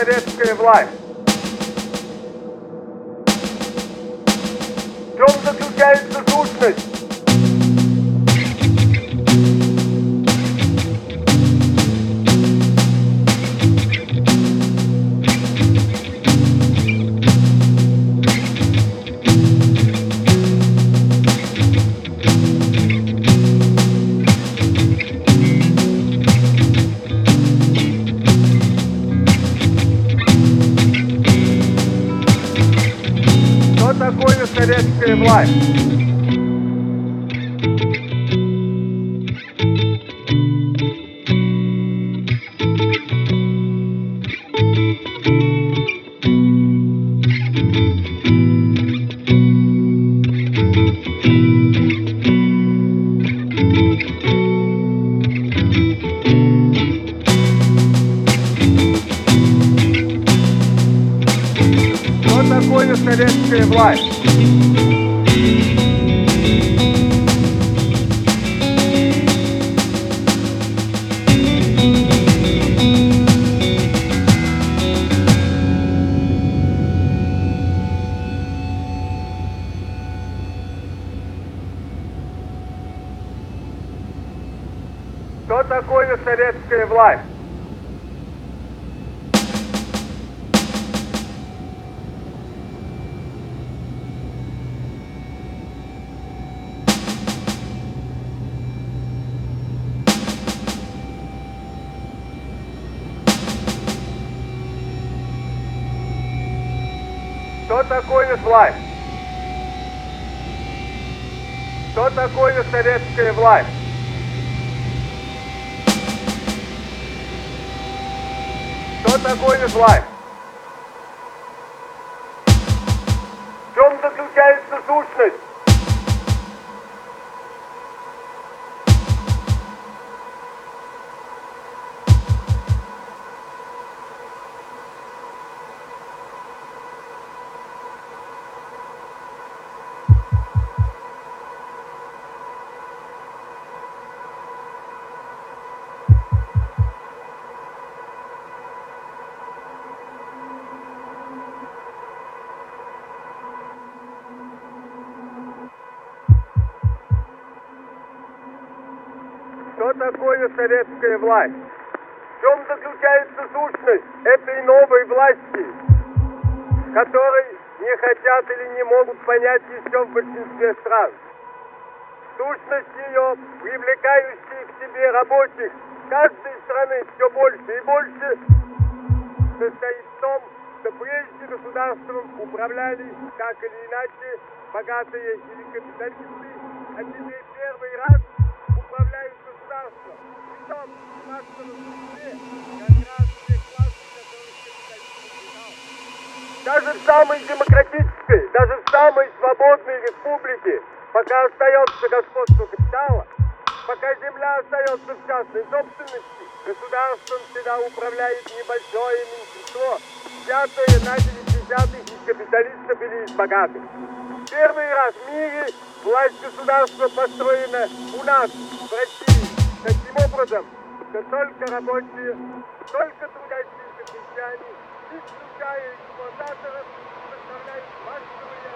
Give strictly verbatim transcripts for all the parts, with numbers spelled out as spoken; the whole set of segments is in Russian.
советская власть? В чем заключается сущность? Что такое советская власть? Что такое советская власть? Что такое советская власть? Что такое власть? Что такое советская власть? Что такое власть? В чем заключается сущность? Что такое советская власть? В чем заключается сущность этой новой власти, которой не хотят или не могут понять еще в большинстве стран? Сущность ее, привлекающая к себе рабочих каждой страны все больше и больше, состоит в том, что прежде государством управляли так или иначе богатые или капиталисты, а теперь первый раз управляют государством. Притом, в массовом числе, как раз те классы, которых капитализм знал. Даже в самой демократической, даже в самой свободной республике, пока остается господство капитала, пока земля остается в частной собственности, государством всегда управляет небольшое меньшинство, взятое на десятых из капиталистов или из богатых. Первый раз в мире власть государства построена у нас, в России, таким образом, что только рабочие, только трудящиеся крестьяне, исключая эксплуататоров, составляют массовые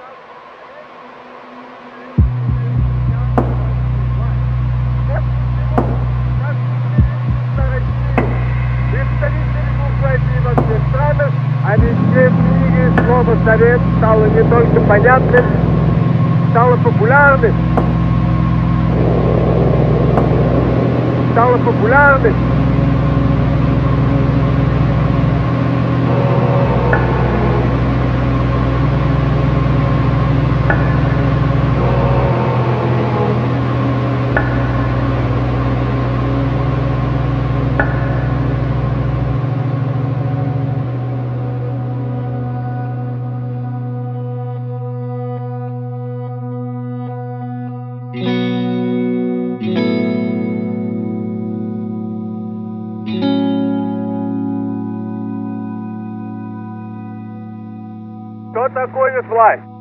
во всех странах, а везде в мире слово «совет» стало не только понятным, стало популярным. Стало популярным. Что такое власть?